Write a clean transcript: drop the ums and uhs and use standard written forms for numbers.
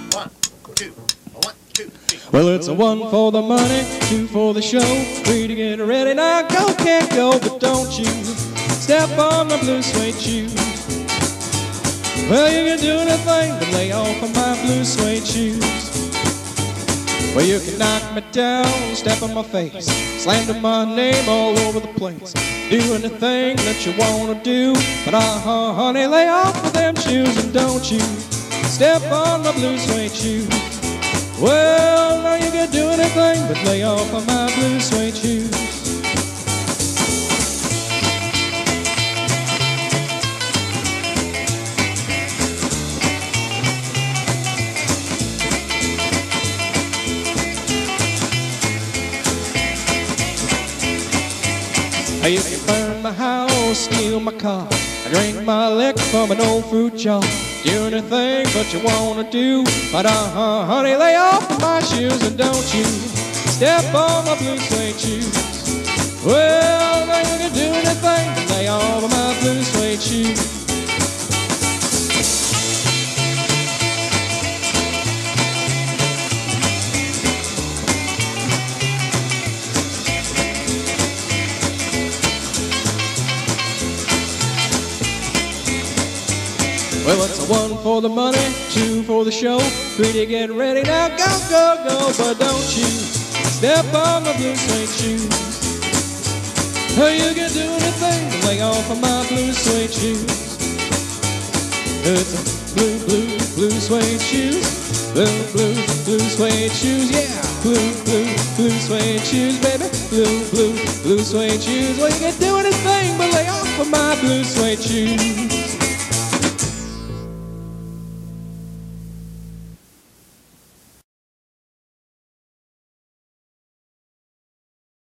1, 2, 1, 2, 3. Well, it's a 1 for the money, 2 for the show. 3 to get ready. Now go, can't go, but don't you step on my blue suede shoes. Well, you can do anything but lay off of my blue suede shoes. Well, you can knock me down, step on my face, slander my name all over the place. Do anything that you wanna do, but honey, lay off of them shoes and don't you step on my blue suede shoes. Well, now you can do anything but lay off of my blue suede shoes. You can burn my house, steal my car, drink my liquor from an old fruit jar. Do anything but you wanna do, but honey, lay off of my shoes and don't you step on my blue suede shoes. Well, now you can do anything but lay off of my blue suede shoes. Well, it's a 1 for the money, 2 for the show, 3 to get ready. Now go, go, go, but don't you step on my blue suede shoes. Oh, you can do anything but lay off of my blue suede shoes. It's a blue, blue, blue suede shoes. Blue, blue, blue suede shoes, yeah. Blue, blue, blue suede shoes, baby. Blue, blue, blue suede shoes. Well, you can do anything but lay off of my blue suede shoes.